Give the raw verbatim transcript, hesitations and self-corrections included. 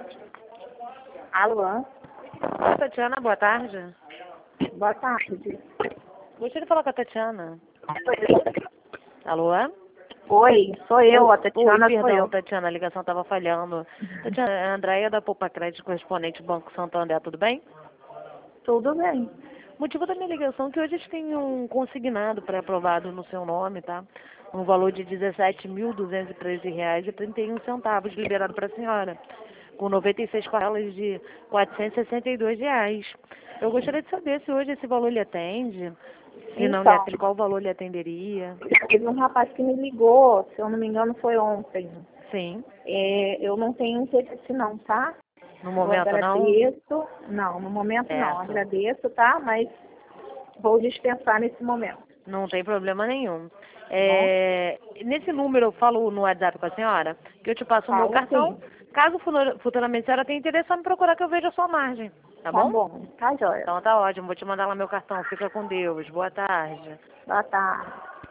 Alô? Oi, Tatiana, boa tarde. Boa tarde. Gostaria de falar com a Tatiana. Alô? Oi, sou eu, a Oi, Tatiana sou perdão, eu. Tatiana, a ligação estava falhando. Tatiana, é a Andréia da Poupa Crédito, correspondente do Banco Santander, tudo bem? Tudo bem. O motivo da minha ligação é que hoje a gente tem um consignado pré-aprovado no seu nome, tá? Um valor de dezessete mil duzentos e treze reais e trinta e um centavos liberado para a senhora, com noventa e seis parcelas de quatrocentos e sessenta e dois reais. Eu gostaria de saber se hoje esse valor lhe atende, se não lhe Então, atende, qual valor lhe atenderia. teve um rapaz que me ligou, se eu não me engano foi ontem. Sim, É, eu não tenho interesse não, tá? no Eu momento não? agradeço. Não, no momento não. Certo. Agradeço, tá? Mas vou dispensar nesse momento. Não tem problema nenhum. Tá bom? É, nesse número eu falo no WhatsApp com a senhora, que eu te passo o meu Fala cartão. sim. Caso futura- futuramente a senhora tenha interesse, é só me procurar que eu vejo a sua margem. Tá Tá bom? bom. Tá, joia. Então tá ótimo. Vou te mandar lá meu cartão. Fica com Deus. Boa tarde. Boa tarde.